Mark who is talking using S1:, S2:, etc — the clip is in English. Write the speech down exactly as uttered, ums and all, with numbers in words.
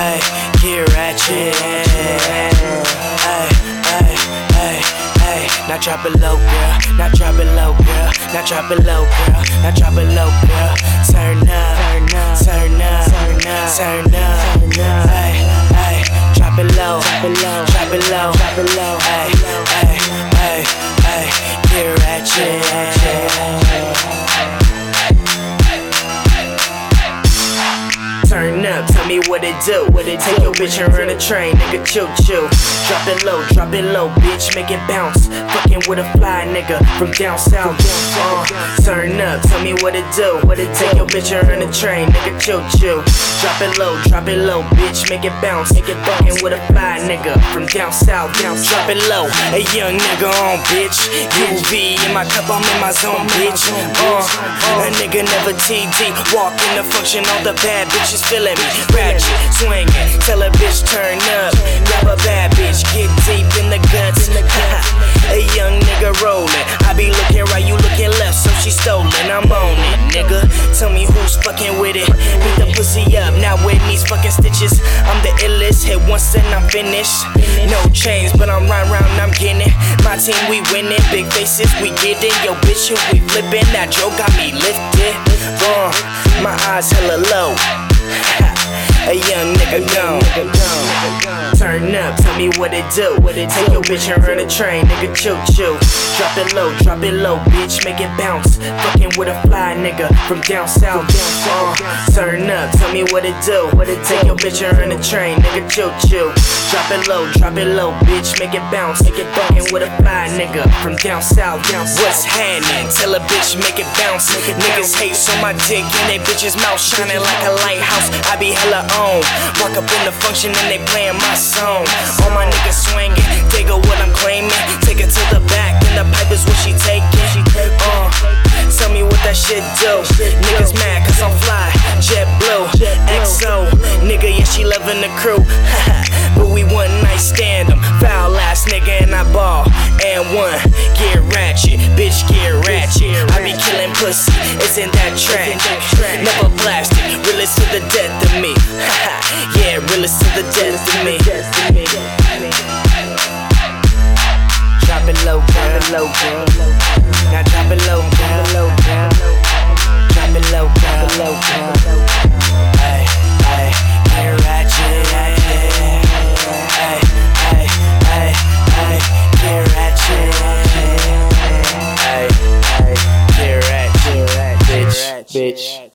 S1: ay, get ratchet. Ay, ay, ay, ay. Now drop it low, girl. Now drop it low, girl. Now drop it low, girl. Now drop it low, girl. Turn up, turn up, turn up, turn up. Ay, ay, drop it low, drop it low, drop it low. Ay, ay, ay, ay, get ratchet. Turn up, tell me what it do. What it Take your bitch and run a train, nigga, choo choo. Drop it low, drop it low, bitch, make it bounce. Fucking with a fly nigga from down south. Uh, turn up, tell me what it do. What it Take your bitch and run a train, nigga, choo choo. Drop it low, drop it low, bitch, make it bounce. Make it fucking with a fly nigga from down south. Down drop it low, a young nigga on, bitch. U V in my cup, I'm in my zone, bitch. Uh, a nigga never T D. Walk in the function, all the bad bitches feeling me, ratchet, swinging, tell a bitch turn up, grab a bad bitch, get deep in the guts, a young nigga rolling, I be looking right, you looking left, so she stolen, I'm on it, nigga, tell me who's fucking with it, beat the pussy up, now with these fucking stitches, I'm the illest, hit once and I'm finished, no chains, but I'm right round, I'm getting it, my team we winning, big faces we getting, yo bitch we flipping, that joke got me lifted, uh, my eyes hella low. A young nigga gone. Turn up, tell me what it do. Take your bitch and run a train, nigga, choo choo. Drop it low, drop it low, bitch, make it bounce. Fucking with a fly nigga from down south. Uh, turn up, tell me what it do. Take your bitch and run a train, nigga, choo choo. Drop it low, drop it low, bitch, make it bounce. Make it fucking with a fly nigga from down south. What's happening? Tell a bitch make it bounce. Niggas hate so my dick in they bitches mouth shining like a lighthouse. I be hella on. Walk up in the function and they playing my song. All my niggas swinging, they go what I'm claiming. Take it to the back and the pipe is what she taking. Uh, tell me what that shit do. Niggas mad cause I'm fly, jet blue, X O. Nigga, yeah, she loving the crew. But we one night stand them. Foul ass nigga and I ball. And one, get ratchet, bitch get ratchet. I be killing pussy, isn't that tragic? Never plastic, realest to the death of me. Yeah, realest to the death of me. Drop it low, drop it low, girl. Now drop it low, girl. Drop it low, drop it low, girl. Ay, ay, get ratchet, ay, ay, ay, ay, ay, get ratchet, ay, ay, get ratchet, bitch, bitch.